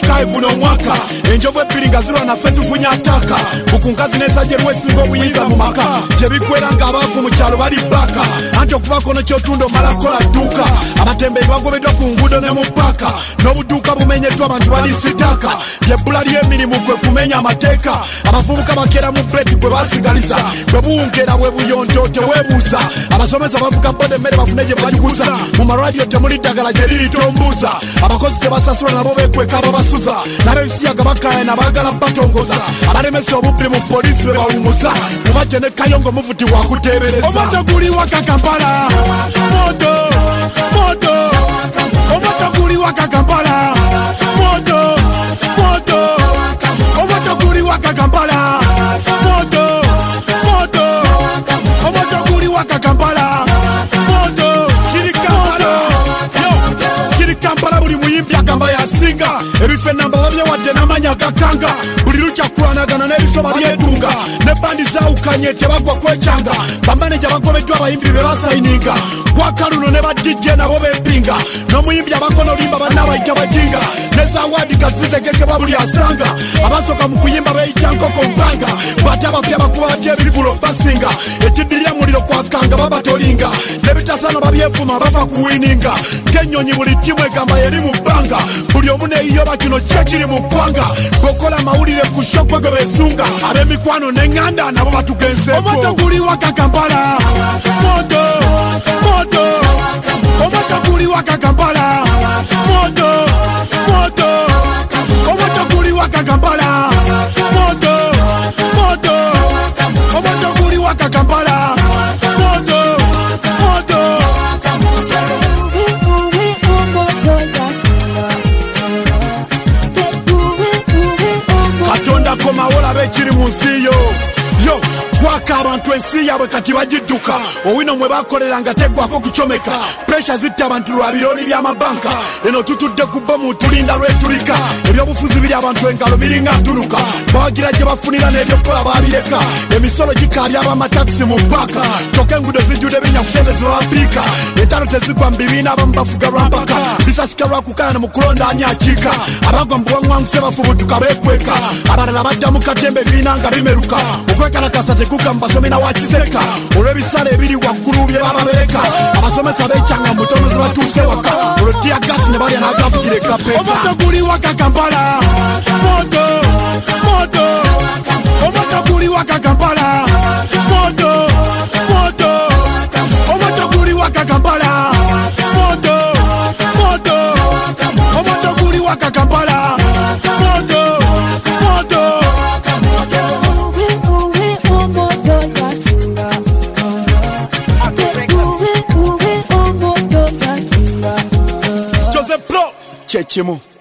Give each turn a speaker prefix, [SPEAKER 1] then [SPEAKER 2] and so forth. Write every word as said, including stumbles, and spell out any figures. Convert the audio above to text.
[SPEAKER 1] sky guno mwaka enjovu ebbiri nga zirwa naffe tufunye ataka bukungazi n'ensajja erwesinga obuyinza mu maka gye bikwera ng'abaavu mu kyalo bali bbaka anti okubakono kyotunda omala kola dduuka abatembeeyi bagobeddwa ku nguudo ne mu ppaka n'obuduuka bumenyeddwa abantu bali sitaaka lyebbula ly'emirimu kwe kumenya amateeka abavubuka bakeera mu breki gwe basigaliza bwe buwungeera bwe buyonto teweebuuza abasomesa bavuga boda emmere bafune gye bagiguza mu maradiyo temuli ddagala gye liri tombuuza abakozi tebasasula nabo beekweka ababasuza n'ab'ebisiyaga bakayana baagala batongoza abalemesa obubbi mu poliisi be bawumuza mubajje ne kayongo muvuti wakuteebereza omoto guli waka Kampala moto moto omoto guli waka Kampala moto moto omoto guli waka Kampala moto moto omoto guli waka Kampala moto kiri Kampala yo kiri Kampala buli muyimbi agamba yasinga ebife namba babyewadde n'amanya gakanga buli lukyakulanagana n'ebisoba byedunga ne bandi zaawukanye tebagwa kwekyanga bamaneja bagobeddwa abayimbi be basayininga gwakaluno ne badijje nabo bempinga n'omuyimbi abakono olimba banna abayita bajinga ne zawaadi kazitegekebwa buli asanga abasooka mu kuyimba beeyita nkoko mpanga bate abapya bakuba batya ebirivulo basinga ekiddirira muliro kwakanga babatolinga n'ebitasano babyevuma bafa kuwininga ng'ennyonyi buli ttimu egamba yeri mu bbanga buli omu neeyiyoba kino kye kiri mu ggwanga gwokola amawulire ku shokwe ge beesunga ab'emikwano n'eŋŋanda nabo batugenzeeko omoto guli waka Kampala moto moto omoto guli waka Kampala moto moto omoto guli waka Kampala moto moto omoto guli waka Kampala moto moto Katonda komawola bekiri mu nsi yo yo kwaka abantu ensi yaabwe kati bagidduka owino mwe bakoleranga teggwako kucomeka presha zitta abantu lwa bironi by'amabanka eno tutudde ku bomu tulinda lwetulika ebyobufuzi biri abantu engalo biringa ntunuka bawagira gye bafunira n'ebyokukola babireka emisolo gikaabya abamatakisi mu ppaka kyokka enguudo zijjudde binnya ku sente zebabapiika entalo tezigwa mu bibiina abamu bafuga lwampaka bisasika lwakukayana mu kulonda ani akiika abagwa mu buwaŋŋwanguse bafubutuka beekweka abalala badda mu katembe ebibiina nga bimeruka okwekalakasa tekuka mu basomi na wakiseka olw'ebisale ebiri waggulu bye bababereka abasomesa beekyanga mu butono ze batuuse waka olwotiya gasi ne balya n'agavugira ekapeeka omoto guli waka Kampala moto moto omoto guli waka Kampala moto moto omoto guli waka Kampala moto moto omoto guli waka Kampala moto moto Joseph Pro Chechimu